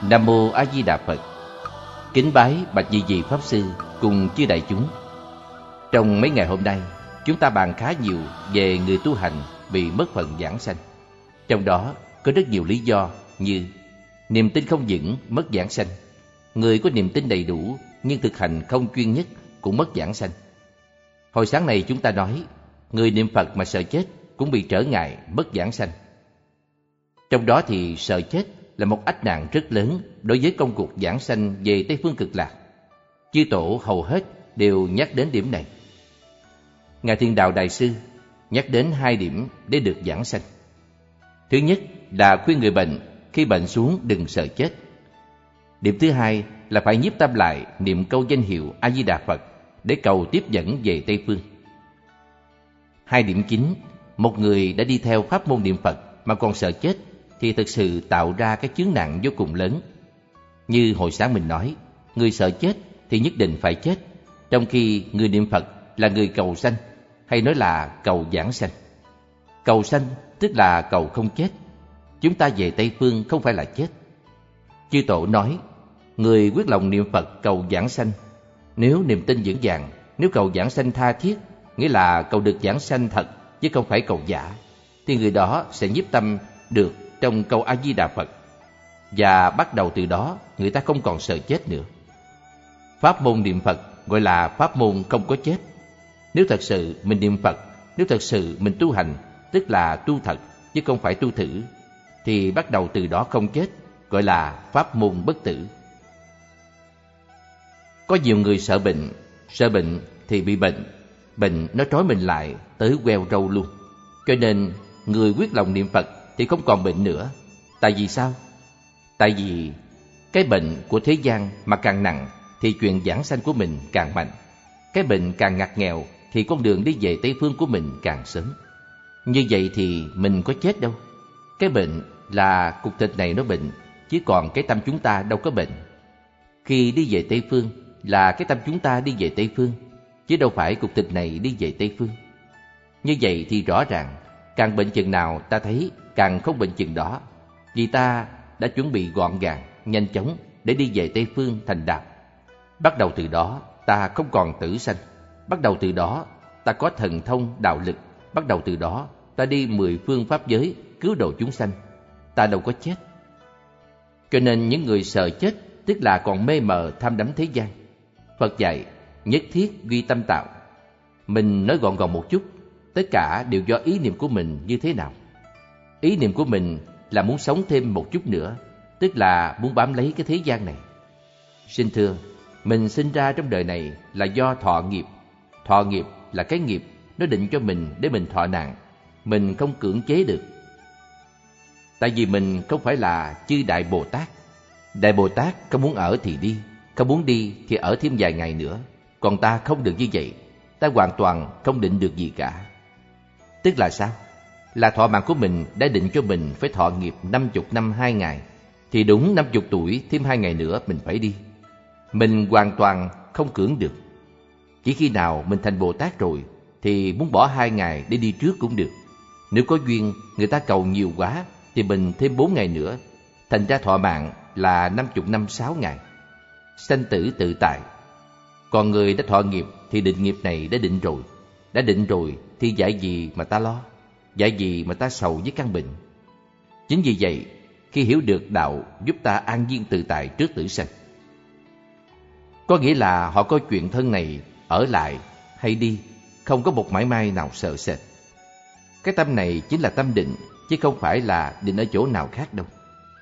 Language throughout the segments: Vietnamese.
Nam Mô A Di Đà Phật. Kính bái bạch Nhị Vị Pháp Sư cùng chư đại chúng. Trong mấy ngày hôm nay, chúng ta bàn khá nhiều về người tu hành bị mất phần vãng sanh. Trong đó có rất nhiều lý do như niềm tin không vững mất vãng sanh, người có niềm tin đầy đủ nhưng thực hành không chuyên nhất cũng mất vãng sanh. Hồi sáng này chúng ta nói người niệm Phật mà sợ chết cũng bị trở ngại mất vãng sanh. Trong đó thì sợ chết là một ách nạn rất lớn đối với công cuộc vãng sanh về Tây Phương Cực Lạc. Chư tổ hầu hết đều nhắc đến điểm này. Ngài Thiên Đạo Đại Sư nhắc đến 2 điểm để được vãng sanh. Thứ nhất là khuyên người bệnh khi bệnh xuống đừng sợ chết. Điểm thứ hai là phải nhiếp tâm lại niệm câu danh hiệu A Di Đà Phật để cầu tiếp dẫn về Tây Phương. 2 điểm chính, một người đã đi theo pháp môn niệm Phật mà còn sợ chết thì thực sự tạo ra cái chướng nạn vô cùng lớn. Như hồi sáng mình nói, người sợ chết thì nhất định phải chết, trong khi người niệm Phật là người cầu sanh, hay nói là cầu vãng sanh. Cầu sanh tức là cầu không chết. Chúng ta về Tây Phương không phải là chết. Chư tổ nói, người quyết lòng niệm Phật cầu vãng sanh, nếu niềm tin vững vàng, nếu cầu vãng sanh tha thiết, nghĩa là cầu được vãng sanh thật chứ không phải cầu giả, thì người đó sẽ nhiếp tâm được trong câu A Di Đà Phật, và bắt đầu từ đó người ta không còn sợ chết nữa. Pháp môn niệm Phật gọi là pháp môn không có chết. Nếu thật sự mình niệm Phật, nếu thật sự mình tu hành, tức là tu thật chứ không phải tu thử, thì bắt đầu từ đó không chết, gọi là pháp môn bất tử. Có nhiều người sợ bệnh thì bị bệnh nó trói mình lại tới queo râu luôn. Cho nên người quyết lòng niệm Phật thì không còn bệnh nữa. Tại vì sao? Tại vì cái bệnh của thế gian mà càng nặng thì chuyện vãng sanh của mình càng mạnh. Cái bệnh càng ngặt nghèo thì con đường đi về Tây Phương của mình càng sớm. Như vậy thì mình có chết đâu. Cái bệnh là cục thịt này nó bệnh, chứ còn cái tâm chúng ta đâu có bệnh. Khi đi về Tây Phương là cái tâm chúng ta đi về Tây Phương, chứ đâu phải cục thịt này đi về Tây Phương. Như vậy thì rõ ràng càng bệnh chừng nào ta thấy càng không bệnh chừng đó, vì ta đã chuẩn bị gọn gàng, nhanh chóng để đi về Tây Phương thành đạt. Bắt đầu từ đó ta không còn tử sanh. Bắt đầu từ đó ta có thần thông đạo lực. Bắt đầu từ đó ta đi 10 phương pháp giới cứu độ chúng sanh. Ta đâu có chết. Cho nên những người sợ chết tức là còn mê mờ tham đắm thế gian. Phật dạy nhất thiết duy tâm tạo. Mình nói gọn gọn một chút, tất cả đều do ý niệm của mình như thế nào. Ý niệm của mình là muốn sống thêm một chút nữa, tức là muốn bám lấy cái thế gian này. Xin thưa, mình sinh ra trong đời này là do thọ nghiệp. Thọ nghiệp là cái nghiệp nó định cho mình để mình thọ nạn, mình không cưỡng chế được. Tại vì mình không phải là chư Đại Bồ Tát. Đại Bồ Tát không muốn ở thì đi, không muốn đi thì ở thêm vài ngày nữa. Còn ta không được như vậy, ta hoàn toàn không định được gì cả. Tức là sao? Là thọ mạng của mình đã định cho mình phải thọ nghiệp 50 năm 2 ngày, thì đúng 50 tuổi thêm 2 ngày nữa mình phải đi. Mình hoàn toàn không cưỡng được. Chỉ khi nào mình thành Bồ Tát rồi thì muốn bỏ 2 ngày để đi trước cũng được. Nếu có duyên người ta cầu nhiều quá thì mình thêm 4 ngày nữa. Thành ra thọ mạng là 50 năm 6 ngày. Sanh tử tự tại. Còn người đã thọ nghiệp thì định nghiệp này đã định rồi. Đã định rồi thì dạy gì mà ta lo, dạy gì mà ta sầu với căn bệnh. Chính vì vậy, khi hiểu được đạo giúp ta an nhiên tự tại trước tử sanh. Có nghĩa là họ có chuyện thân này ở lại hay đi, không có một mảy may nào sợ sệt. Cái tâm này chính là tâm định, chứ không phải là định ở chỗ nào khác đâu.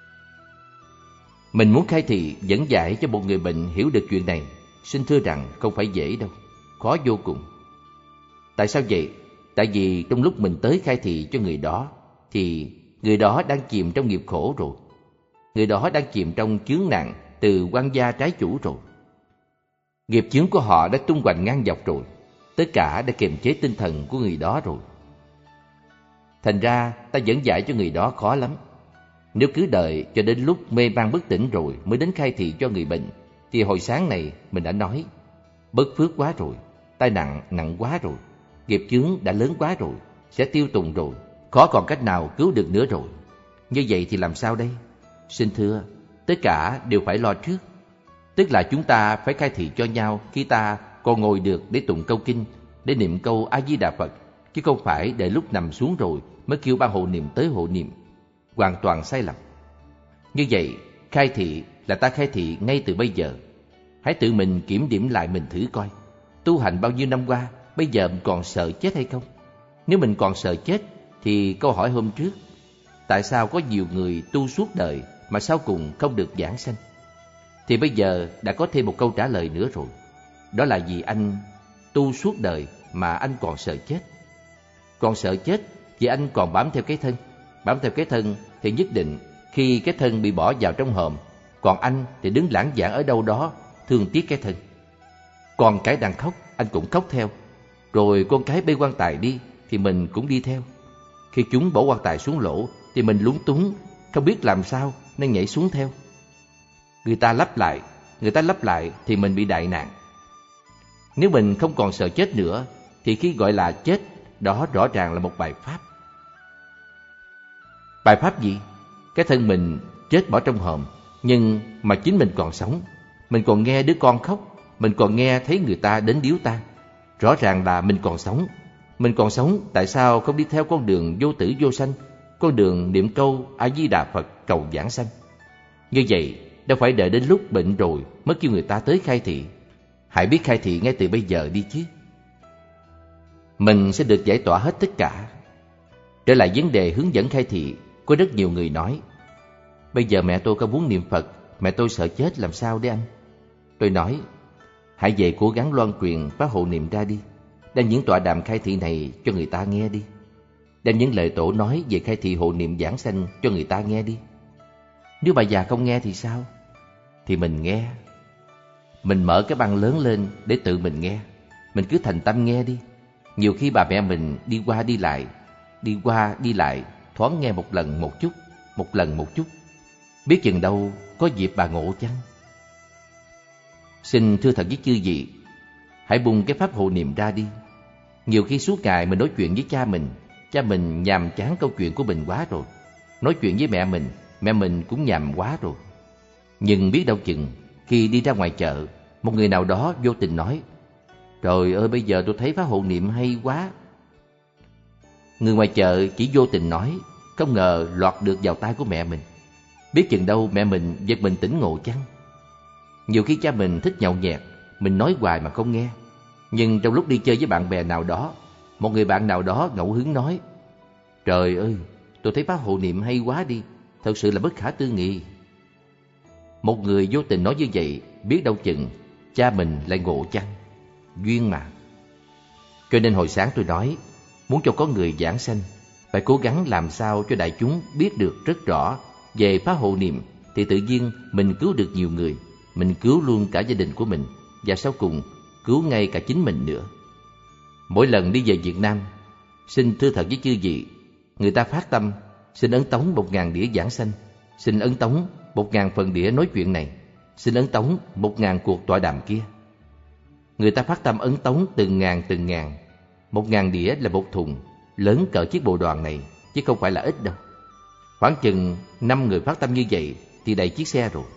Mình muốn khai thị dẫn giải cho một người bệnh hiểu được chuyện này, xin thưa rằng không phải dễ đâu, khó vô cùng. Tại sao vậy? Tại vì trong lúc mình tới khai thị cho người đó thì người đó đang chìm trong nghiệp khổ rồi. Người đó đang chìm trong chướng nạn từ quan gia trái chủ rồi. Nghiệp chướng của họ đã tung hoành ngang dọc rồi. Tất cả đã kiềm chế tinh thần của người đó rồi. Thành ra ta dẫn giải cho người đó khó lắm. Nếu cứ đợi cho đến lúc mê man bất tỉnh rồi mới đến khai thị cho người bệnh, thì hồi sáng này mình đã nói, bất phước quá rồi, tai nạn nặng quá rồi, nghiệp chướng đã lớn quá rồi, sẽ tiêu tùng rồi, khó còn cách nào cứu được nữa rồi. Như vậy thì làm sao đây? Xin thưa, tất cả đều phải lo trước. Tức là chúng ta phải khai thị cho nhau khi ta còn ngồi được để tụng câu kinh, để niệm câu A-di-đà Phật, chứ không phải để lúc nằm xuống rồi mới kêu ban hộ niệm tới hộ niệm. Hoàn toàn sai lầm. Như vậy, khai thị là ta khai thị ngay từ bây giờ. Hãy tự mình kiểm điểm lại mình thử coi. Tu hành bao nhiêu năm qua, bây giờ mình còn sợ chết hay không? Nếu mình còn sợ chết, thì câu hỏi hôm trước, tại sao có nhiều người tu suốt đời mà sau cùng không được vãng sanh? Thì bây giờ đã có thêm một câu trả lời nữa rồi. Đó là vì anh tu suốt đời mà anh còn sợ chết. Còn sợ chết vì anh còn bám theo cái thân. Bám theo cái thân thì nhất định khi cái thân bị bỏ vào trong hòm, còn anh thì đứng lãng vãng ở đâu đó, thương tiếc cái thân. Con cái đang khóc, anh cũng khóc theo. Rồi con cái bê quan tài đi thì mình cũng đi theo. Khi chúng bỏ quan tài xuống lỗ thì mình lúng túng, không biết làm sao nên nhảy xuống theo. Người ta lấp lại thì mình bị đại nạn. Nếu mình không còn sợ chết nữa thì khi gọi là chết, đó rõ ràng là một bài pháp. Bài pháp gì? Cái thân mình chết bỏ trong hòm, nhưng mà chính mình còn sống. Mình còn nghe đứa con khóc, mình còn nghe thấy người ta đến điếu tang. Rõ ràng là mình còn sống. Mình còn sống, tại sao không đi theo con đường vô tử vô sanh, con đường niệm câu A-di-đà Phật cầu vãng sanh? Như vậy, đâu phải đợi đến lúc bệnh rồi mới kêu người ta tới khai thị. Hãy biết khai thị ngay từ bây giờ đi chứ. Mình sẽ được giải tỏa hết tất cả. Trở lại vấn đề hướng dẫn khai thị, có rất nhiều người nói, bây giờ mẹ tôi không muốn niệm Phật, mẹ tôi sợ chết, làm sao đấy anh? Tôi nói, hãy về cố gắng loan truyền pháp hộ niệm ra đi. Đem những tọa đàm khai thị này cho người ta nghe đi. Đem những lời tổ nói về khai thị hộ niệm vãng sanh cho người ta nghe đi. Nếu bà già không nghe thì sao? Thì mình nghe. Mình mở cái băng lớn lên để tự mình nghe. Mình cứ thành tâm nghe đi. Nhiều khi bà mẹ mình đi qua đi lại, thoáng nghe một lần một chút. Biết chừng đâu có dịp bà ngộ chăng? Xin thưa thật với chư vị, hãy bung cái pháp hộ niệm ra đi. Nhiều khi suốt ngày mình nói chuyện với cha mình nhàm chán câu chuyện của mình quá rồi. Nói chuyện với mẹ mình cũng nhàm quá rồi. Nhưng biết đâu chừng khi đi ra ngoài chợ, một người nào đó vô tình nói, trời ơi, bây giờ tôi thấy pháp hộ niệm hay quá. Người ngoài chợ chỉ vô tình nói, không ngờ lọt được vào tai của mẹ mình. Biết chừng đâu mẹ mình giật mình tỉnh ngộ chăng? Nhiều khi cha mình thích nhậu nhẹt, mình nói hoài mà không nghe. Nhưng trong lúc đi chơi với bạn bè nào đó, một người bạn nào đó ngẫu hứng nói, trời ơi, tôi thấy pháp hộ niệm hay quá đi, thật sự là bất khả tư nghị. Một người vô tình nói như vậy, biết đâu chừng cha mình lại ngộ chăng? Duyên mà. Cho nên hồi sáng tôi nói, muốn cho có người vãng sanh, phải cố gắng làm sao cho đại chúng biết được rất rõ về pháp hộ niệm, thì tự nhiên mình cứu được nhiều người, mình cứu luôn cả gia đình của mình, và sau cùng cứu ngay cả chính mình nữa. Mỗi lần đi về Việt Nam, xin thưa thật với chư vị, người ta phát tâm xin ấn tống 1000 đĩa vãng sanh, xin ấn tống 1000 phần đĩa nói chuyện này, xin ấn tống 1000 cuộc tọa đàm kia. Người ta phát tâm ấn tống từng ngàn. 1000 đĩa là một thùng lớn cỡ chiếc bồ đoàn này, chứ không phải là ít đâu. Khoảng chừng 5 người phát tâm như vậy thì đầy chiếc xe rồi.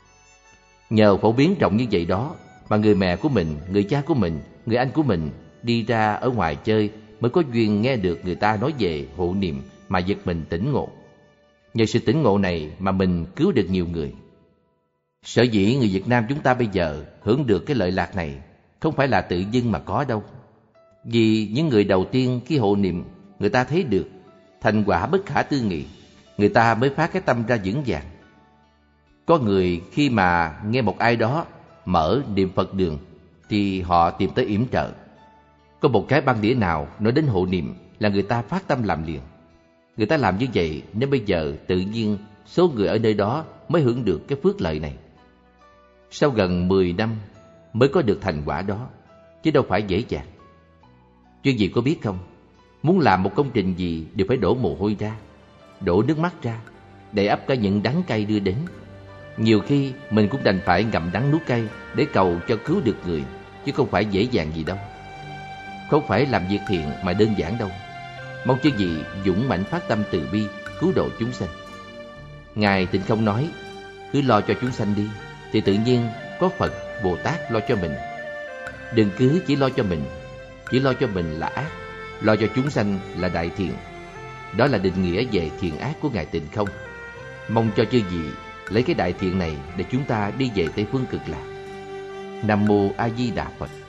Nhờ phổ biến rộng như vậy đó mà người mẹ của mình, người cha của mình, người anh của mình đi ra ở ngoài chơi mới có duyên nghe được người ta nói về hộ niệm mà giật mình tỉnh ngộ. Nhờ sự tỉnh ngộ này mà mình cứu được nhiều người. Sở dĩ người Việt Nam chúng ta bây giờ hưởng được cái lợi lạc này không phải là tự dưng mà có đâu. Vì những người đầu tiên khi hộ niệm, người ta thấy được thành quả bất khả tư nghị, người ta mới phát cái tâm ra vững vàng. Có người khi mà nghe một ai đó mở niệm Phật đường thì họ tìm tới yểm trợ. Có một cái băng đĩa nào nói đến hộ niệm là người ta phát tâm làm liền. Người ta làm như vậy nên bây giờ tự nhiên số người ở nơi đó mới hưởng được cái phước lợi này. Sau gần 10 năm mới có được thành quả đó, chứ đâu phải dễ dàng. Chứ gì có biết không, muốn làm một công trình gì đều phải đổ mồ hôi ra, đổ nước mắt ra, để ắp cả những đắng cay đưa đến. Nhiều khi mình cũng đành phải ngậm đắng nuốt cay để cầu cho cứu được người, chứ không phải dễ dàng gì đâu. Không phải làm việc thiện mà đơn giản đâu. Mong chư vị dũng mãnh phát tâm từ bi, cứu độ chúng sanh. Ngài Tịnh Không nói, Cứ lo cho chúng sanh đi, thì tự nhiên có Phật, Bồ Tát lo cho mình. Đừng cứ chỉ lo cho mình. Chỉ lo cho mình là ác, lo cho chúng sanh là đại thiện. Đó là định nghĩa về thiện ác của Ngài Tịnh Không. Mong cho chư vị lấy cái đại thiện này để chúng ta đi về Tây Phương Cực Lạc. Nam Mô A Di Đà Phật.